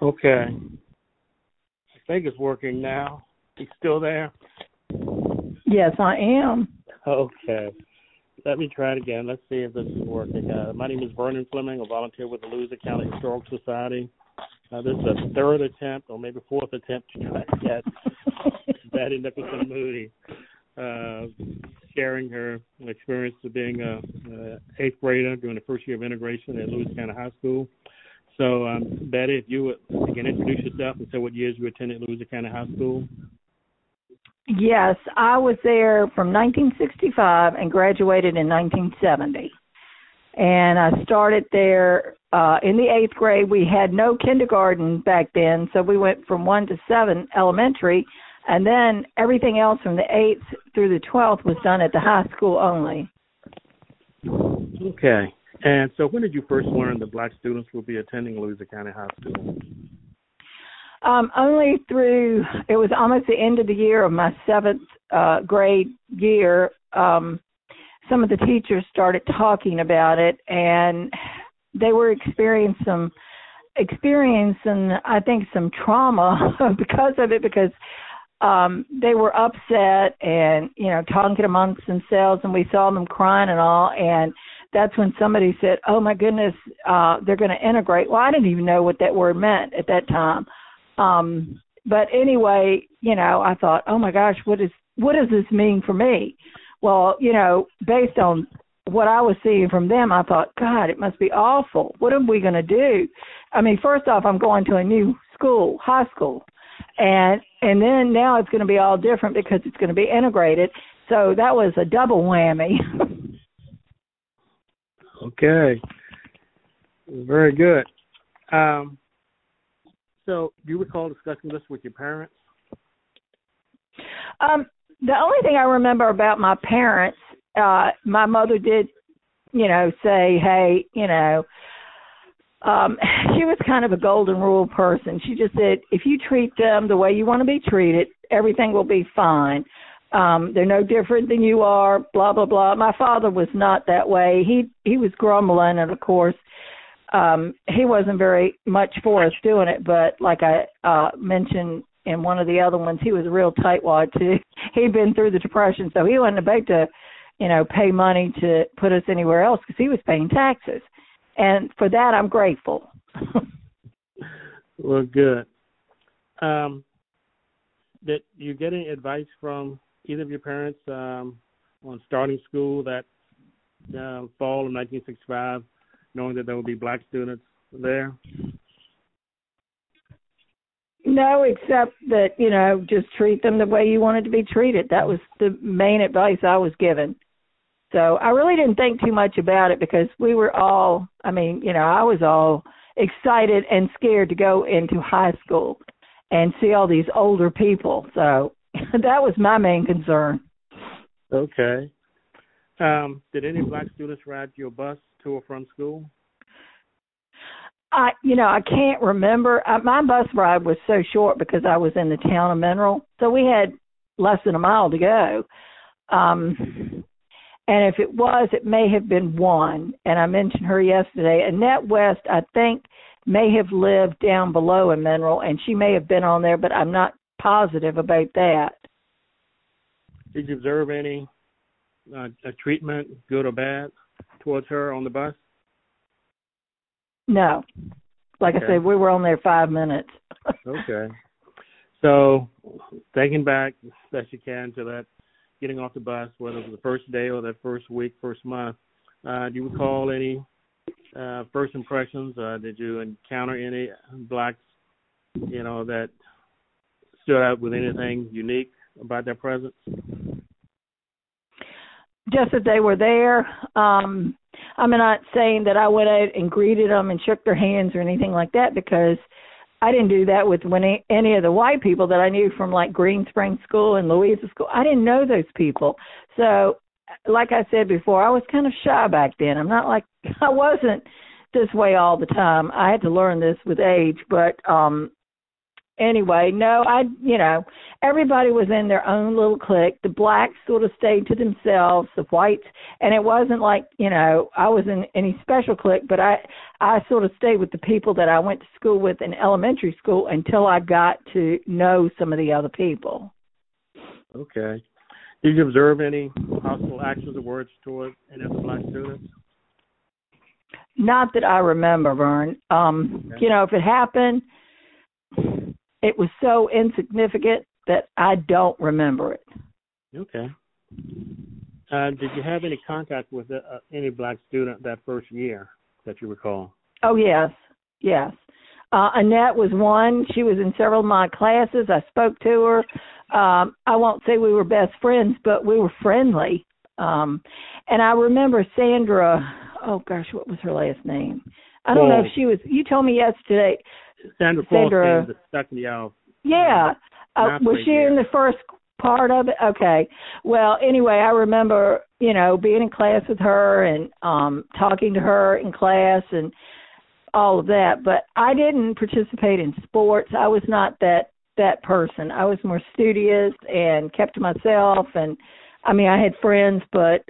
Okay. I think it's working now. You still there? Yes, I am. Okay. Let me try it again. Let's see if this is working. My name is Vernon Fleming. I volunteer with the Lewis County Historical Society. This is a third attempt, or maybe fourth attempt, to try to get Betty Nicholson Moody sharing her experience of being a eighth grader during the first year of integration at Lewis County High School. So, Betty, if you can introduce yourself and say what years you attended Lewis County High School. Yes, I was there from 1965 and graduated in 1970. And I started there in the eighth grade. We had no kindergarten back then, so we went from 1 to 7 elementary, and then everything else from the 8th through the 12th was done at the high school only. Okay. And so when did you first learn that black students will be attending Louisa County High School? Only through, it was almost the end of the year of my 7th grade year. Some of the teachers started talking about it, and they were experiencing, I think, some trauma because of it, because they were upset and, talking amongst themselves, and we saw them crying and all, and that's when somebody said, oh, my goodness, they're going to integrate. Well, I didn't even know what that word meant at that time. But anyway, I thought, oh, my gosh, what does this mean for me? Well, based on what I was seeing from them, I thought, God, it must be awful. What are we going to do? I mean, first off, I'm going to a new school, high school. And then now it's going to be all different because it's going to be integrated. So that was a double whammy. Okay. Very good. So do you recall discussing this with your parents? The only thing I remember about my parents, my mother did, say, hey, she was kind of a golden rule person. She just said, if you treat them the way you want to be treated, everything will be fine. They're no different than you are, blah, blah, blah. My father was not that way. He was grumbling, and, of course, he wasn't very much for us doing it, but like I mentioned in one of the other ones, he was a real tightwad, too. He'd been through the Depression, so he wasn't about to, pay money to put us anywhere else because he was paying taxes. And for that, I'm grateful. Well, good. Did you get any advice from either of your parents on starting school that fall of 1965, knowing that there would be black students there? No, except that, just treat them the way you wanted to be treated. That was the main advice I was given. So I really didn't think too much about it because we were all, I was all excited and scared to go into high school and see all these older people. So that was my main concern. Okay. Did any black students ride your bus to or from school? I can't remember. My bus ride was so short because I was in the town of Mineral, so we had less than a mile to go. And if it was, it may have been one. And I mentioned her yesterday. Annette West, I think, may have lived down below in Mineral, and she may have been on there, but I'm not positive about that. Did you observe any treatment, good or bad, towards her on the bus? No. Like I said, we were on there 5 minutes. Okay. So thinking back best you can to that getting off the bus, whether it was the first day or that first week, first month, do you recall any first impressions? Did you encounter any blacks, that stood out with anything unique about their presence? Just that they were there. I'm not saying that I went out and greeted them and shook their hands or anything like that, because I didn't do that with any of the white people that I knew from like Green Spring School and Louisa School. I didn't know those people. So like I said before, I was kind of shy back then. I wasn't this way all the time. I had to learn this with age, but anyway, no, everybody was in their own little clique. The blacks sort of stayed to themselves, the whites, and it wasn't like, I was in any special clique, but I sort of stayed with the people that I went to school with in elementary school until I got to know some of the other people. Okay. Did you observe any hostile actions or words toward any of the black students? Not that I remember, Vern. Okay. If it happened, it was so insignificant that I don't remember it. Okay. Did you have any contact with any black student that first year that you recall? Oh, yes. Annette was one. She was in several of my classes. I spoke to her. I won't say we were best friends, but we were friendly. And I remember Sandra, oh gosh, what was her last name? I don't know if she was, you told me yesterday. Sandra Paul, the second year. Yeah. Was she in the first part of it? Okay. Well, anyway, I remember, being in class with her and talking to her in class and all of that. But I didn't participate in sports. I was not that person. I was more studious and kept to myself. And, I had friends, but,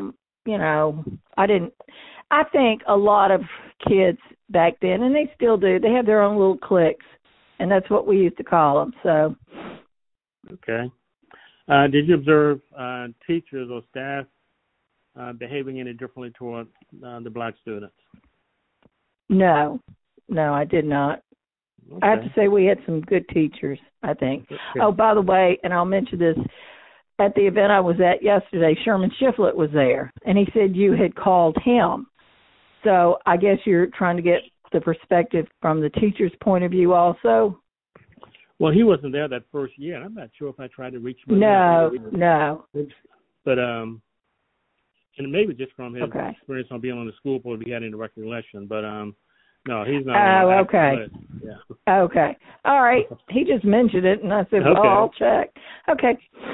I didn't. I think a lot of kids back then, and they still do, they have their own little cliques, and that's what we used to call them. So, okay. Did you observe teachers or staff behaving any differently toward the black students? No, I did not. Okay. I have to say we had some good teachers, I think. Okay. Oh, by the way, and I'll mention this, at the event I was at yesterday, Sherman Shiflett was there, and he said you had called him. So I guess you're trying to get the perspective from the teacher's point of view also? Well, he wasn't there that first year, and I'm not sure if I tried to reach him. No. But, and maybe just from his experience on being on the school board, he had any recollection. But, no, he's not. Oh, okay. Yeah. Okay. All right. He just mentioned it, and I said, well, I'll check. Okay.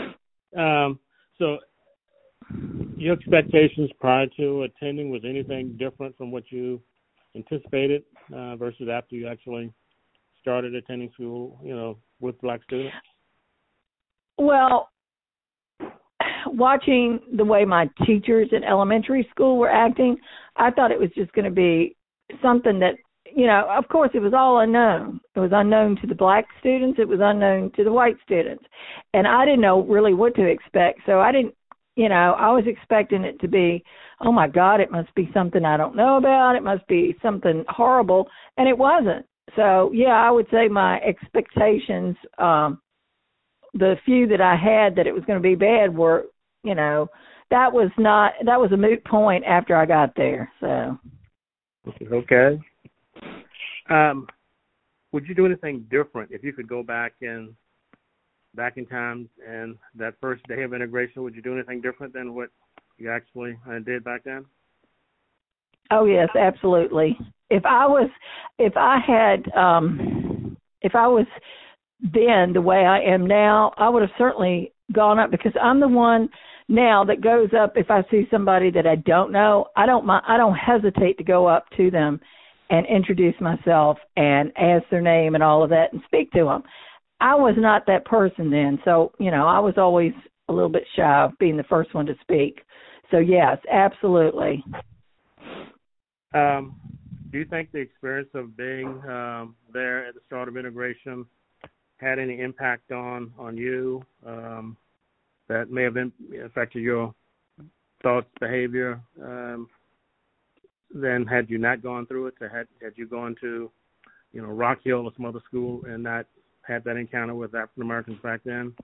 So your expectations prior to attending, was anything different from what you anticipated versus after you actually started attending school, with black students? Well, watching the way my teachers in elementary school were acting, I thought it was just going to be something that, of course it was all unknown. It was unknown to the black students. It was unknown to the white students. And I didn't know really what to expect. So I didn't, I was expecting it to be, oh my God, it must be something I don't know about. It must be something horrible. And it wasn't. So, yeah, I would say my expectations, the few that I had that it was going to be bad were, that was a moot point after I got there. So. Okay. Would you do anything different if you could go back in time and that first day of integration? Would you do anything different than what you actually did back then? Oh yes, absolutely. If I was then the way I am now, I would have certainly gone up, because I'm the one now that goes up if I see somebody that I don't know. I don't hesitate to go up to them and introduce myself and ask their name and all of that and speak to them. I was not that person then, so I was always a little bit shy of being the first one to speak. So yes, absolutely. Do you think the experience of being there at the start of integration had any impact on you that may have affected your thoughts, behavior, then had you not gone through it? Had you gone to, Rock Hill or some other school and not had that encounter with African Americans back then?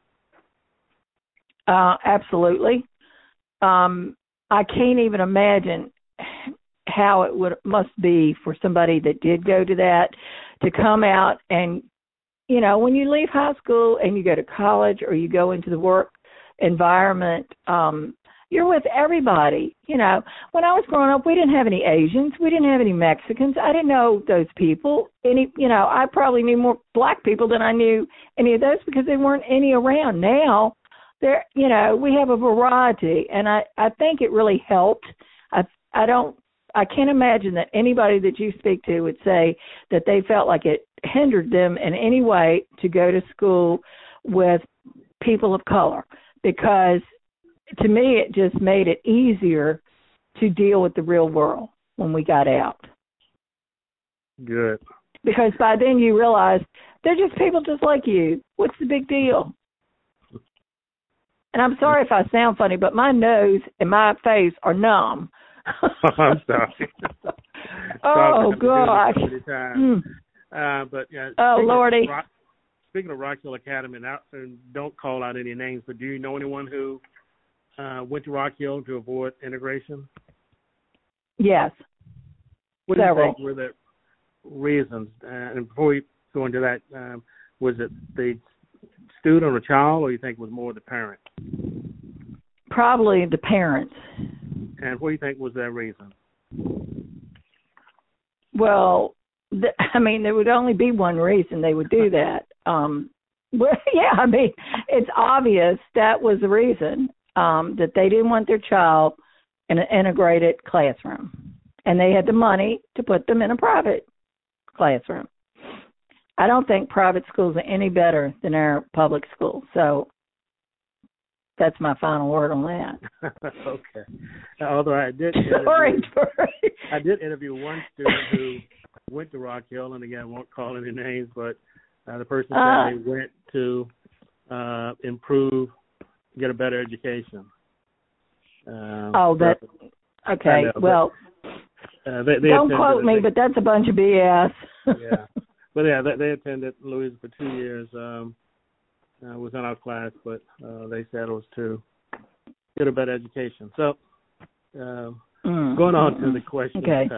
Absolutely. I can't even imagine how it must be for somebody that did go to that to come out and, when you leave high school and you go to college or you go into the work environment, you're with everybody. When I was growing up, we didn't have any Asians. We didn't have any Mexicans. I didn't know those people. I probably knew more black people than I knew any of those because there weren't any around. Now, we have a variety, and I think it really helped. I can't imagine that anybody that you speak to would say that they felt like it hindered them in any way to go to school with people of color, because to me it just made it easier to deal with the real world when we got out. Good. Because by then you realize they're just people just like you. What's the big deal? And I'm sorry if I sound funny, but my nose and my face are numb. I'm sorry. Oh, gosh. But yeah. Oh, Lordy. Speaking of Rock Hill Academy, and don't call out any names, but do you know anyone who went to Rock Hill to avoid integration? Yes. What do you Several. think were the reasons? And before we go into that, was it the student or child, or you think it was more the parent? Probably the parents. And what do you think was that reason? Well, there would only be one reason they would do that. Well, yeah, it's obvious that was the reason, that they didn't want their child in an integrated classroom. And they had the money to put them in a private classroom. I don't think private schools are any better than our public schools. So that's my final word on that. Okay. Although I did interview one student who went to Rock Hill, and again, I won't call any names, but the person said they went to improve, get a better education. Okay. Well, don't quote me, but that's a bunch of BS. Yeah. But yeah, they attended Louisa for 2 years. Was in our class, but they said it was to get a better education. So, going on to the question. Okay.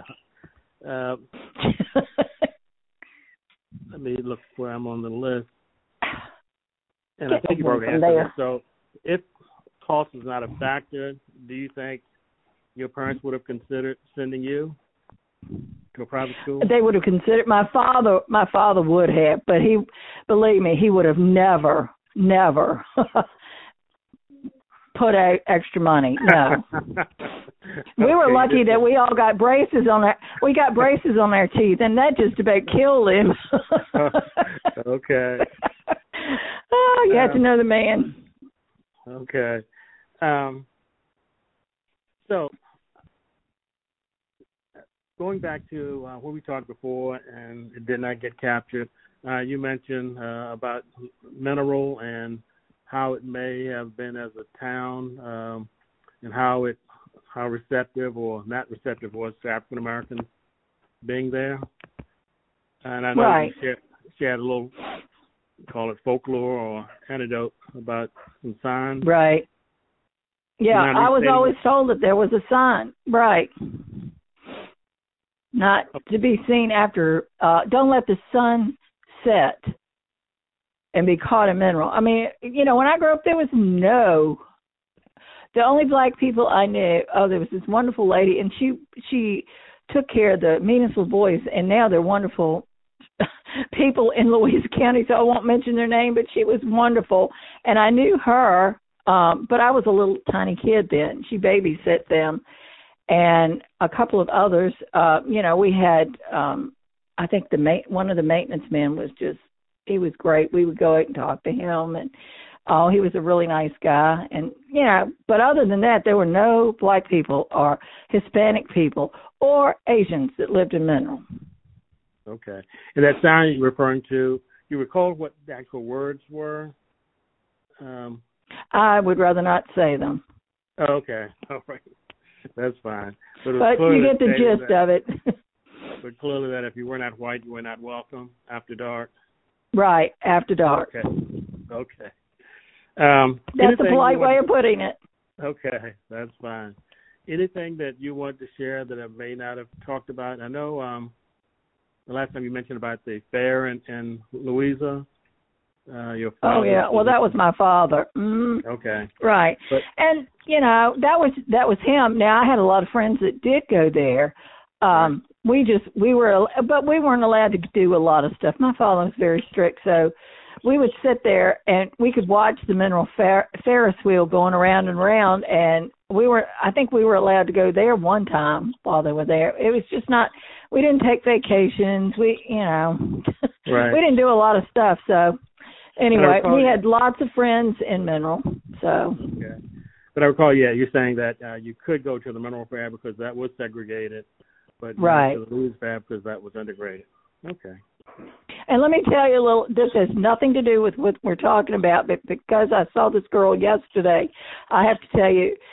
Let me look where I'm on the list. And I think you've already answered it. So, if cost is not a factor, do you think your parents would have considered sending you to a private school? They would have considered. My father would have, but believe me, he would have never put out extra money. No. We were lucky that we all got braces on our teeth, and that just about killed him. Okay. Oh, you have to know the man. Okay. So, going back to what we talked before, and it did not get captured, you mentioned about Mineral and how it may have been as a town, and how receptive or not receptive was to African Americans being there. And I know you shared a little, call it folklore or anecdote about some signs. Right. Yeah, I was always told that there was a sign. Right. Not to be seen after, don't let the sun set and be caught in Mineral. I mean, when I grew up, there was the only black people I knew, there was this wonderful lady, and she took care of the meanest little boys, and now they're wonderful people in Louisa County, so I won't mention their name, but she was wonderful. And I knew her, but I was a little tiny kid then. She babysat them. And a couple of others, we had, I think one of the maintenance men he was great. We would go out and talk to him, and he was a really nice guy. And, but other than that, there were no black people or Hispanic people or Asians that lived in Mineral. Okay. And that sign you're referring to, you recall what the actual words were? I would rather not say them. Oh, okay. All right. That's fine. But you get the gist of it. But clearly that if you were not white, you were not welcome after dark. Right, after dark. Okay. That's a polite way of putting it. Okay, that's fine. Anything that you want to share that I may not have talked about? I know the last time you mentioned about the fair in Louisa. Your father. Oh yeah, well that was my father. Mm-hmm. Okay. Right, and that was him. Now I had a lot of friends that did go there. Right. We weren't allowed to do a lot of stuff. My father was very strict, so we would sit there and we could watch the Mineral Ferris wheel going around and around, and I think we were allowed to go there one time while they were there. It was just not, we didn't take vacations. We, you know, Right. we didn't do a lot of stuff. So anyway, we had you. lots of friends in Mineral. So. Okay. But I recall, yeah, you're saying that you could go to the Mineral Fab because that was segregated, but Right. not to the Lou's Fab because that was integrated. Okay. And let me tell you a little, this has nothing to do with what we're talking about, but because I saw this girl yesterday, I have to tell you,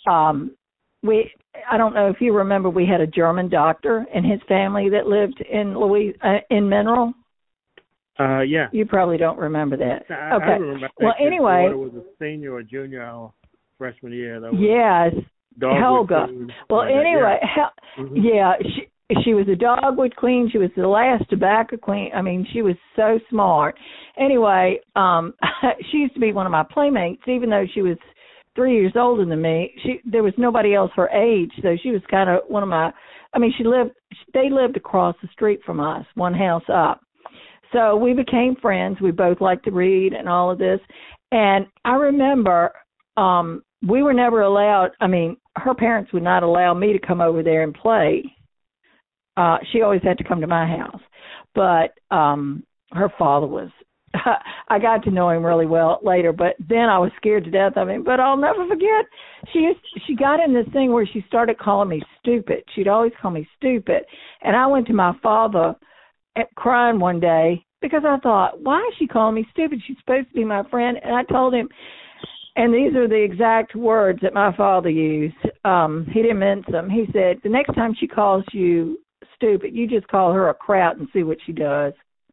I don't know if you remember, we had a German doctor and his family that lived in in Mineral. Yeah. You probably don't remember that. I remember. Well, anyway. It was a senior or junior our freshman year. That was yes. Helga. Well, anyway, yeah. She was a dogwood queen. She was the last tobacco queen. I mean, she was so smart. Anyway, she used to be one of my playmates, even though she was 3 years older than me. There was nobody else her age, so she was kind of one of my. I mean, they lived across the street from us, one house up. So we became friends. We both liked to read and all of this. And I remember we were never allowed. I mean, her parents would not allow me to come over there and play. She always had to come to my house. But her father was, I got to know him really well later, but then I was scared to death of him. But I'll never forget, she got in this thing where she started calling me stupid. She'd always call me stupid. And I went to my father crying one day because I thought, why is she calling me stupid? She's supposed to be my friend. And I told him, and these are the exact words that my father used. He didn't mince them. He said, the next time she calls you stupid, you just call her a kraut and see what she does.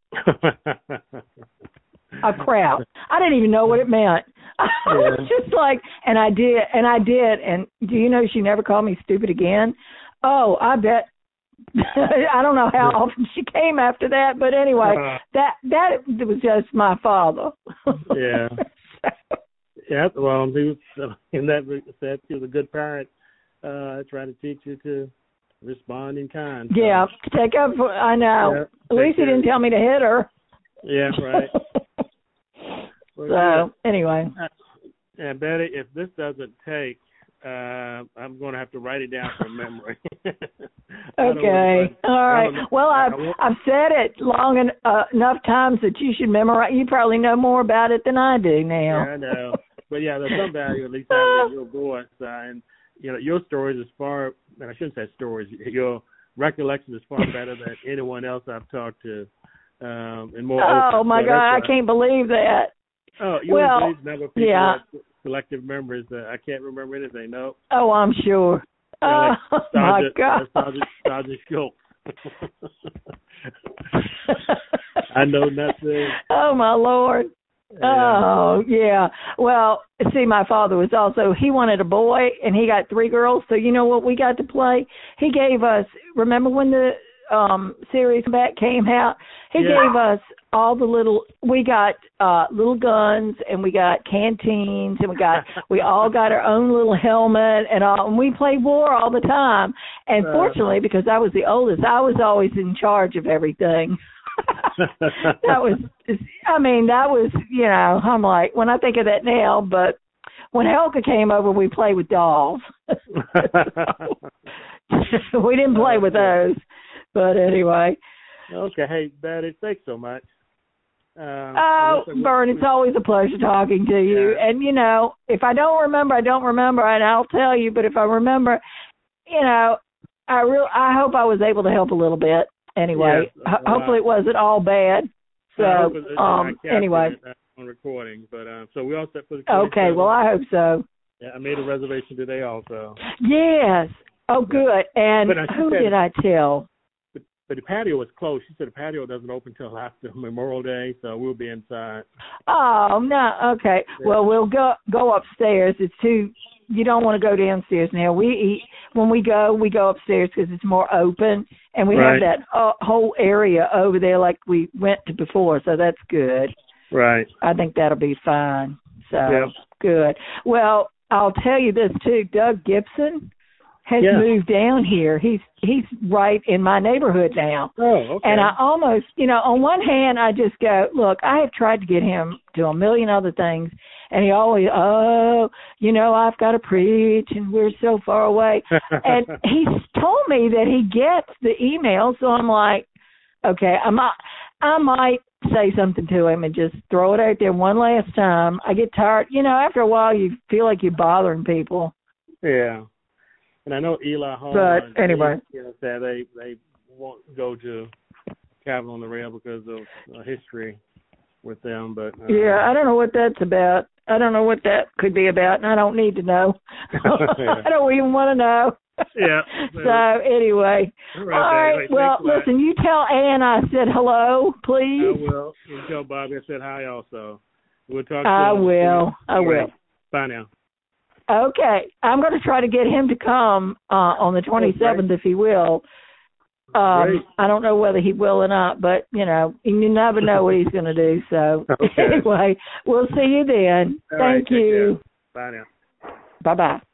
A kraut. I didn't even know what it meant. I was just like, and I did. And do you know she never called me stupid again? Oh, I bet. I don't know how often she came after that, but anyway, that was just my father. Yeah. Yeah, well, he was, in that sense, he was a good parent, trying to teach you to respond in kind. So. Yeah, take up. I know. Yeah, at least he didn't tell me to hit her. Yeah, right. So anyway. Yeah, Betty, if this doesn't take, I'm going to have to write it down from memory. Okay. All right. Well, I've said it long enough times that you should memorize. You probably know more about it than I do now. Yeah, I know. But yeah, there's some value at least having your voice, and you know your stories is far. And I shouldn't say stories. Your recollection is far better than anyone else I've talked to, and more. Oh my God, I can't believe that. Oh, you believe never people have selective memories. I can't remember anything. No. Oh, I'm sure. Yeah, like my God. Sergeant Schultz. I know nothing. Oh my Lord. Yeah. Oh, yeah. Well, see, my father was also, he wanted a boy, and he got 3 girls, so you know what we got to play? He gave us, remember when the series back came out? He gave us all the we got little guns, and we got canteens, and we all got our own little helmet, and we played war all the time. And fortunately, because I was the oldest, I was always in charge of everything. That was, you know, I'm like, when I think of that now, but when Helga came over, we played with dolls. We didn't play with those, but anyway. Okay, hey, Betty, thanks so much. Vern, it's always a pleasure talking to you. Yeah. And, you know, if I don't remember, I don't remember, and I'll tell you, but if I remember, you know, I hope I was able to help a little bit. Anyway, hopefully it wasn't all bad. So, anyway. On recording, but so we all set for the. Okay, well, I hope so. Yeah, I made a reservation today also. Yes. Oh, good. And who did I tell? But the patio was closed. She said the patio doesn't open until after Memorial Day, so we'll be inside. Oh, no. Okay. Yeah. Well, we'll go upstairs. It's too. You don't want to go downstairs now. When we go upstairs because it's more open, and we have that whole area over there like we went to before, so that's good. Right. I think that'll be fine. So good. Well, I'll tell you this too. Doug Gibson has moved down here. He's right in my neighborhood now. Oh, okay. And I almost, on one hand, I just go, look, I have tried to get him to a million other things, and he always, I've got to preach, and we're so far away. And he's told me that he gets the email, so I'm like, okay, I might say something to him and just throw it out there one last time. I get tired. After a while, you feel like you're bothering people. Yeah. And I know Eli Hall. But anyway, said they won't go to Cabin on the Rail because of history with them. But I don't know what that's about. I don't know what that could be about, and I don't need to know. I don't even want to know. Yeah. So anyway, all right. Well, listen, you tell Ann I said hello, please. I will. You tell Bobby I said hi also. We'll talk. I will. Bye now. Okay, I'm going to try to get him to come on the 27th if he will. I don't know whether he will or not, but you never know what he's going to do. So anyway, we'll see you then. Thank you. Bye now. Bye-bye.